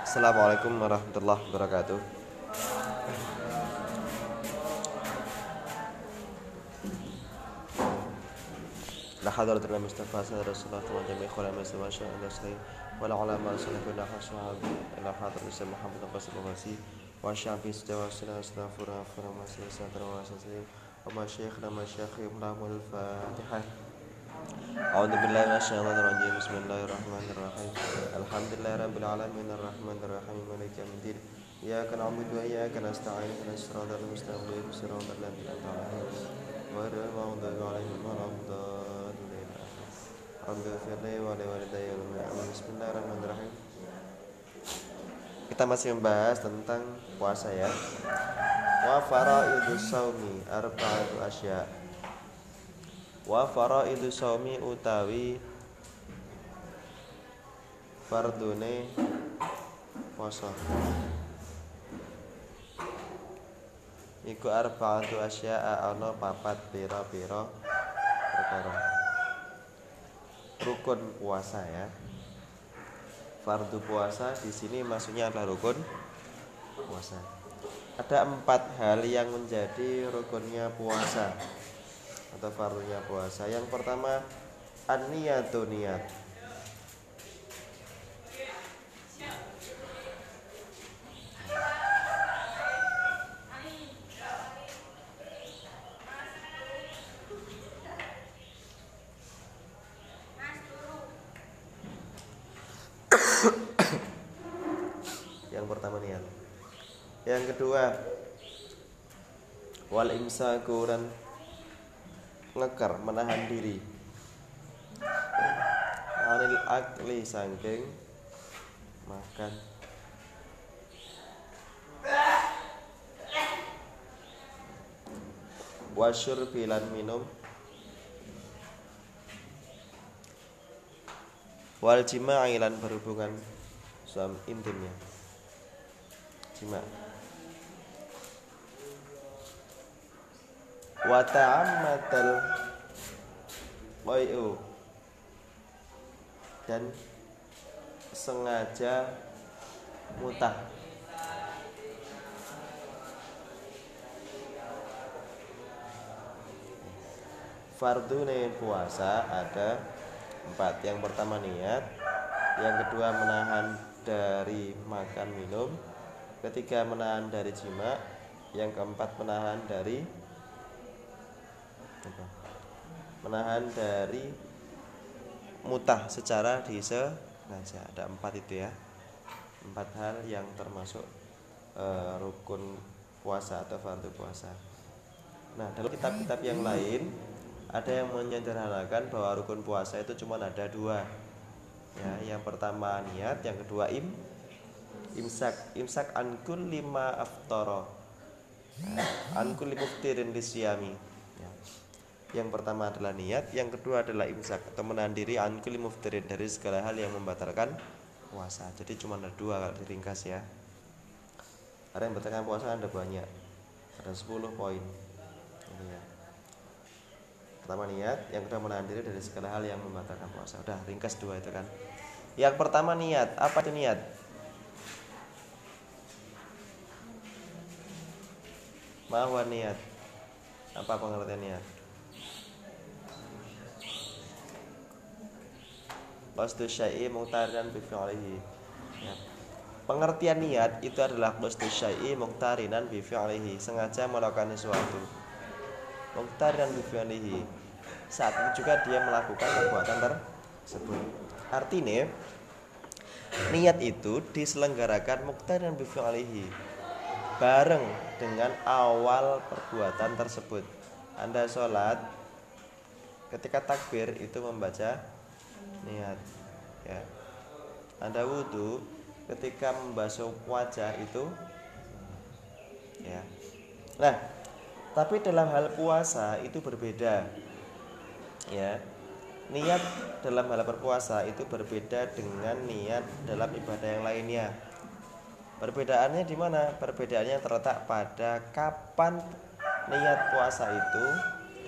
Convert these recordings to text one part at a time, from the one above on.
Assalamualaikum warahmatullahi wabarakatuh. La hadratul Mustafa sallallahu alaihi wa sallam wa shallallahu alaihi wa ulama salafuna hashabi ila hadratul Muhammad qassi wa syafi istawa astaghfirullah wa sallallahu wa masyayikhna masyayikhim lahumul fatihah. A'udzu billahi minasyaitonir rajim. Bismillahirrahmanirrahim. Alhamdulillahirabbil alamin arrahmanir rahim maliki yaumiddin. Iyyaka na'budu wa iyyaka nasta'in ihdinas siratal mustaqim siratal ladzina an'amta 'alaihim ghairil maghdubi 'alaihim waladdallin. Rabbighfirli wa li walidayya wa bismillahirrahmanirrahim. Kita masih membahas tentang puasa ya. Wa faraidus shaumi arba'atu asya'. Wa faraidus shaumi utawi fardune puasa iku arba'atu asya'a ana papat pira-pira perkara. Rukun puasa ya. Fardu puasa di sini maksudnya adalah rukun puasa. Ada 4 hal yang menjadi rukunnya puasa atau fardunya puasa. Yang pertama an-niyatu, niat. Yang pertama niat. Yang kedua wal imsaku, dan ngekar, menahan diri, anil akli, saking makan. Wasyurbi, lan minum. Wal jima'i, lan berhubungan suami intimnya, jima'. Wa ta'ammatal qai'u, dan sengaja mutah. Fardune puasa ada 4. Yang pertama niat, yang kedua menahan dari makan minum, ketiga menahan dari jima', yang keempat menahan dari mutah secara disengaja. Ada 4 itu ya, 4 hal yang termasuk rukun puasa atau fardu puasa. Nah, dalam kitab-kitab yang lain ada yang menyederhanakan bahwa rukun puasa itu cuma ada 2 ya. Yang pertama niat, yang kedua imsak an kulli ma aftara, an kulli muftirin lisyami ya. Yang pertama adalah niat, yang kedua adalah imsak atau menahan diri an kulli muftirin, dari segala hal yang membatalkan puasa. Jadi cuma ada 2 kalau diringkas ya. Ada yang membatalkan puasa ada banyak, ada 10 poin gitu ya. Pertama niat, yang kedua menahan diri dari segala hal yang membatalkan puasa. Udah ringkas 2 itu kan. Yang pertama niat. Apa itu niat? Mahwa niat. Apa pengertian niat? Qasdu syai'i muqtarinan bi fi'lihi ya. Pengertian niat itu adalah qasdu syai'i muqtarinan bi fi'lihi, sengaja melakukan sesuatu. Muqtarinan bi fi'lihi, saat itu juga dia melakukan perbuatan tersebut. Artinya niat itu diselenggarakan muqtarinan bi fi'lihi, bareng dengan awal perbuatan tersebut. Anda sholat, ketika takbir itu membaca niat ya. Anda wudu, ketika membasuh wajah itu ya. Nah, tapi dalam hal puasa itu berbeda ya. Niat dalam hal berpuasa itu berbeda dengan niat dalam ibadah yang lainnya. Perbedaannya di mana? Perbedaannya terletak pada kapan niat puasa itu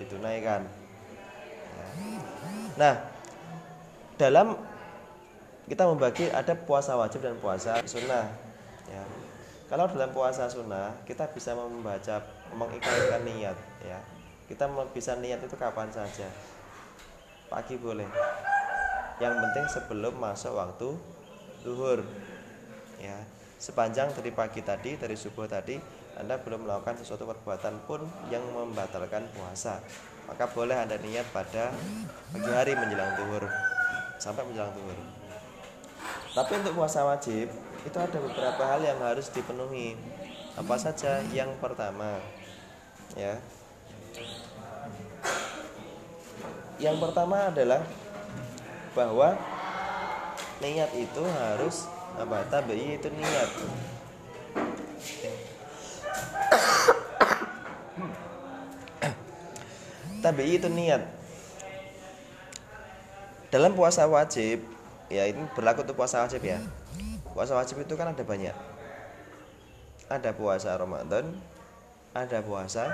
ditunaikan. Nah, dalam kita membagi ada puasa wajib dan puasa sunnah ya. Kalau dalam puasa sunnah kita bisa mengikatkan niat ya. Kita bisa niat itu kapan saja. Pagi boleh. Yang penting sebelum masuk waktu zuhur ya. Sepanjang dari pagi tadi, dari subuh tadi Anda belum melakukan sesuatu perbuatan pun yang membatalkan puasa, maka boleh Anda niat pada pagi hari menjelang zuhur sampai menjelang zuhur. Tapi untuk puasa wajib itu ada beberapa hal yang harus dipenuhi. Apa saja? Yang pertama ya. Yang pertama adalah bahwa niat itu harus apa? Tabi'i itu niat. Tabi'i itu niat. Dalam puasa wajib, ya ini berlaku untuk puasa wajib ya. Puasa wajib itu kan ada banyak. Ada puasa Ramadan, ada puasa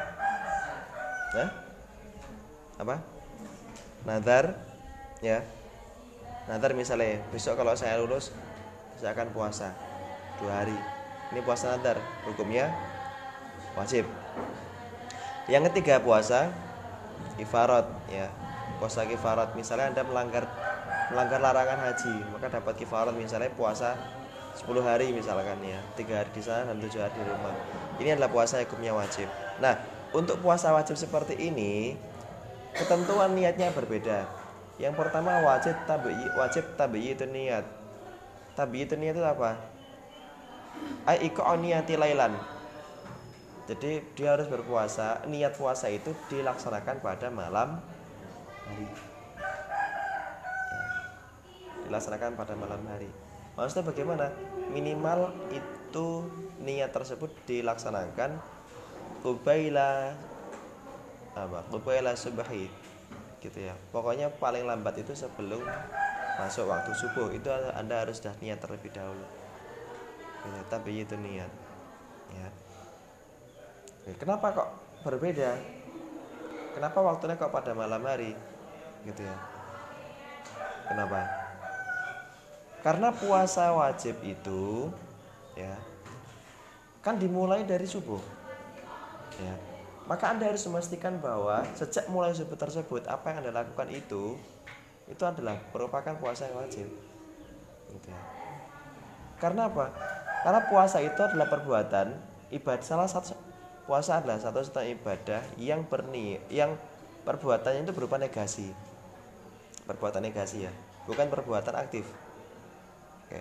apa? Nadar ya. Nadar misalnya besok kalau saya lulus saya akan puasa 2 hari. Ini puasa nadar, hukumnya wajib. Yang ketiga puasa kifarat ya. Puasa kifarat misalnya Anda melanggar larangan haji, maka dapat kifarat misalnya puasa 10 hari misalkan ya. 3 hari di sana dan 7 hari di rumah. Ini adalah puasa hukumnya wajib. Nah, untuk puasa wajib seperti ini ketentuan niatnya berbeda. Yang pertama wajib tabi'i itu niat. Tabi'i itu niat itu apa? Ai iqa'u niyati lailan. Jadi dia harus berpuasa. Niat puasa itu dilaksanakan pada malam hari. Dilaksanakan pada malam hari. Maksudnya bagaimana? Minimal itu niat tersebut dilaksanakan Qubaila subhi gitu ya. Pokoknya paling lambat itu sebelum masuk waktu subuh itu Anda harus sudah niat terlebih dahulu. Gitu, tapi itu niat. Ya. Kenapa kok berbeda? Kenapa waktunya kok pada malam hari? Gitu ya. Kenapa? Karena puasa wajib itu ya kan dimulai dari subuh. Ya. Maka Anda harus memastikan bahwa sejak mulai subuh tersebut apa yang Anda lakukan itu adalah merupakan puasa yang wajib. Gitu ya. Karena apa? Karena puasa itu adalah perbuatan ibadah. Puasa adalah satu ibadah yang perbuatannya itu berupa negasi. Perbuatan negasi ya, bukan perbuatan aktif. Oke.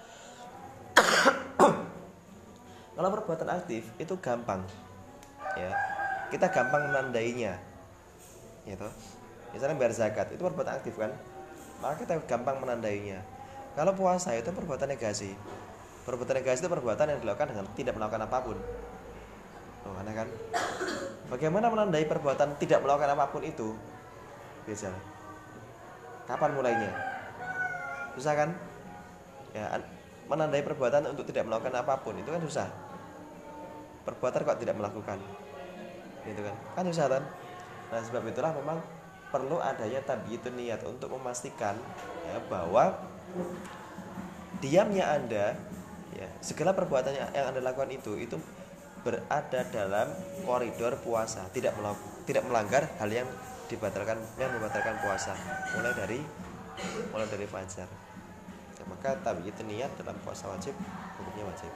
Kalau perbuatan aktif itu gampang. Ya. Kita gampang menandainya. Gitu. Misalnya bayar zakat, itu perbuatan aktif kan? Maka kita gampang menandainya. Kalau puasa itu perbuatan negasi. Perbuatan negasi itu perbuatan yang dilakukan dengan tidak melakukan apapun. Karena kan bagaimana menandai perbuatan tidak melakukan apapun itu? Biasa. Kapan mulainya? Susah kan? Ya, menandai perbuatan untuk tidak melakukan apapun itu kan susah. Perbuatan kok tidak melakukan, gitu kan? Kan susah kan? Nah sebab itulah memang perlu adanya tabi'itun niat untuk memastikan ya, bahwa diamnya Anda, ya, segala perbuatan yang Anda lakukan itu berada dalam koridor puasa, tidak melanggar hal yang membatalkan puasa, mulai dari fajar. Ya, maka tabi'itun niat dalam puasa wajib hukumnya wajib.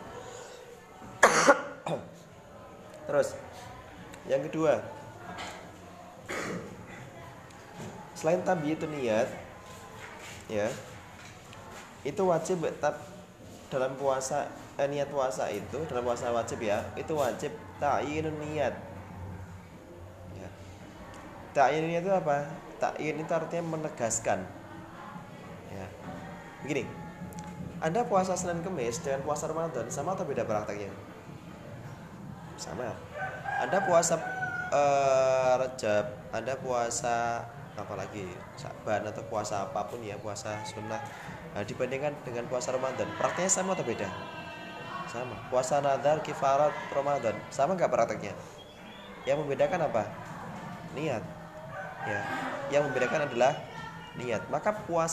Terus yang kedua, selain tabi'itun niat ya, itu wajib tetap dalam puasa niat puasa itu dalam puasa wajib ya, itu wajib ta'yinun niat. Ya. Ta'yin niat itu apa? Ta'yin itu artinya menegaskan. Ya. Begini, Anda puasa Senin Kemis dengan puasa Ramadan sama atau beda prakteknya? Sama. Anda puasa Rajab, Anda puasa apalagi Sa'ban atau puasa apapun ya, puasa sunnah. Nah, dibandingkan dengan puasa Ramadan, prakteknya sama atau beda? Sama. Puasa nadar, kifarat, Ramadan, sama nggak prakteknya? Yang membedakan apa? Niat. Ya. Yang membedakan adalah niat. Maka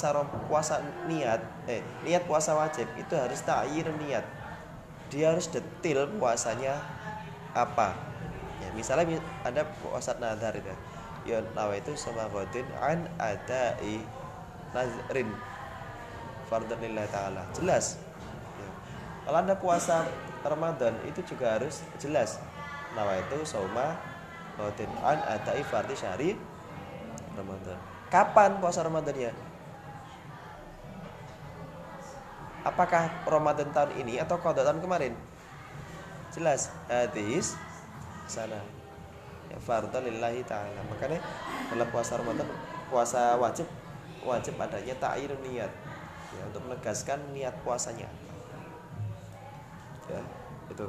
niat puasa wajib itu harus ta'yin niat. Dia harus detil puasanya apa. Ya, misalnya ada puasa nazar itu. Ya nawaitu sama ghadin an adai nazrin fardhu lillahi ta'ala. Jelas. Ya. Kalau Anda puasa Ramadan itu juga harus jelas. Nawaitu soma ghadin an adai fardhi syahri Ramadan. Kapan puasa Ramadannya? Apakah Ramadan tahun ini atau qada tahun kemarin? Jelas hadis sana. Ya fardhu lillahi ta'ala. Makanya dalam puasa Ramadan, puasa wajib adanya ta'yin niat. Ya, untuk menegaskan niat puasanya. Ya, itu.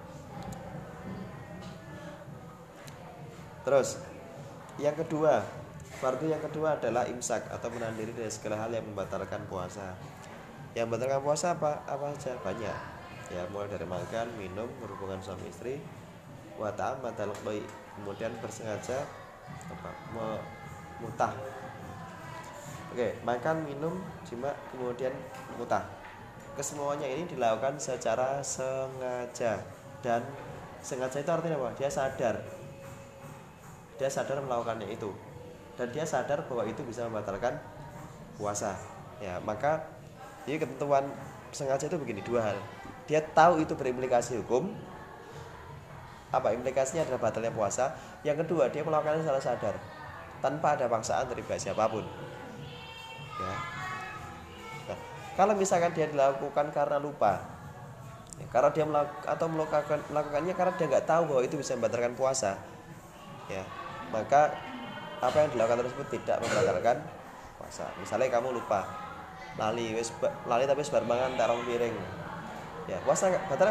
Terus yang kedua, fardu yang kedua adalah imsak atau menahan diri dari segala hal yang membatalkan puasa. Yang membatalkan puasa apa saja? Banyak. Ya, mulai dari makan, minum, berhubungan suami istri, wa ta'ammadal qai, kemudian bersengaja mutah. Oke, makan, minum, jima, kemudian mutah. Kesemuanya ini dilakukan secara sengaja. Dan sengaja itu artinya apa? Dia sadar melakukannya itu, dan dia sadar bahwa itu bisa membatalkan puasa. Ya, maka jadi ketentuan sengaja itu begini, dua hal. Dia tahu itu berimplikasi hukum. Apa implikasinya? Adalah batalnya puasa. Yang kedua, dia melakukannya secara sadar tanpa ada paksaan dari pihak siapapun. Ya. Nah, kalau misalkan dia dilakukan karena lupa, ya, karena dia melakukannya karena dia nggak tahu bahwa itu bisa membatalkan puasa, ya, maka apa yang dilakukan tersebut tidak membatalkan puasa. Misalnya kamu lupa, lali tapi sebar mangan tarong piring, ya puasa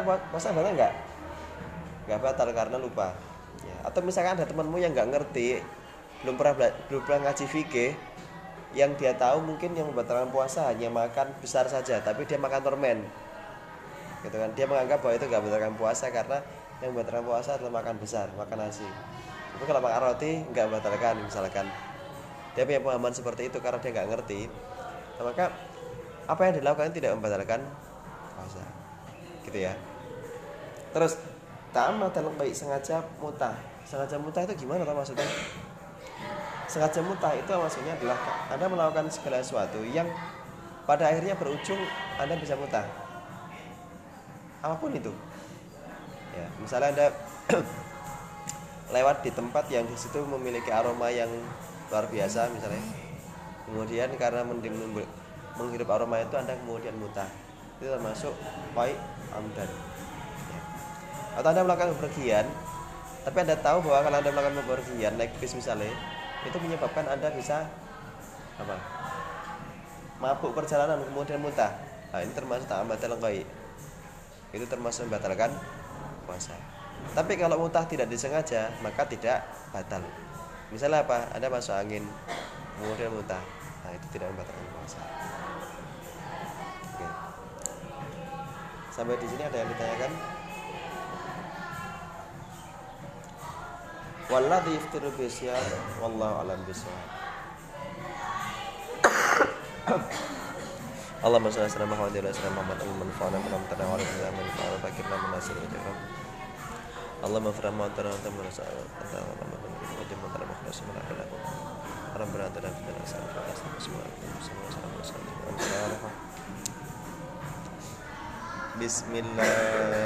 nggak batal karena lupa. Ya, atau misalkan ada temanmu yang nggak ngerti, belum pernah ngaji fikih, yang dia tahu mungkin yang membatalkan puasa hanya makan besar saja, tapi dia makan permen, gitu kan? Dia menganggap bahwa itu nggak membatalkan puasa karena yang membatalkan puasa adalah makan besar, makan nasi. Tapi kalau makan roti nggak membatalkan, misalkan dia punya pemahaman seperti itu karena dia nggak ngerti, nah, maka apa yang dilakukan tidak membatalkan puasa, gitu ya. Terus ta'ammadal qai, sengaja mutah. Sengaja mutah itu gimana maksudnya? Sengaja mutah itu maksudnya adalah Anda melakukan segala sesuatu yang pada akhirnya berujung Anda bisa mutah. Apapun itu. Ya, misalnya Anda lewat di tempat yang di situ memiliki aroma yang luar biasa misalnya. Kemudian karena menghirup aroma itu Anda kemudian mutah. Itu termasuk qai amdan. Ya. Atau Anda melakukan bepergian, tapi Anda tahu bahwa kalau Anda melakukan bepergian naik bis misalnya, itu menyebabkan Anda bisa mabuk perjalanan kemudian mutah. Nah, ini termasuk ta'ammadal qai. Itu termasuk membatalkan puasa. Tapi kalau mutah tidak disengaja, maka tidak batal. Misalnya apa? Anda masuk angin kemudian mutah. Nah, itu tidak membatalkan puasa. Oke. Sampai di sini ada yang ditanyakan? Walladzi yaftiru bisyam wallahu a'lam bishawab. Allahumma shalli ala Muhammad wa ala Muhammad al-manfa'ana min amtana wa ala al-manfa'ana fakirna min nasir wa jahram. Allahumma firma wa ta'ala wa ta'ala wa ta'ala Rabbana atina fid dunya hasanah wa qina adzabannar. Bismillah.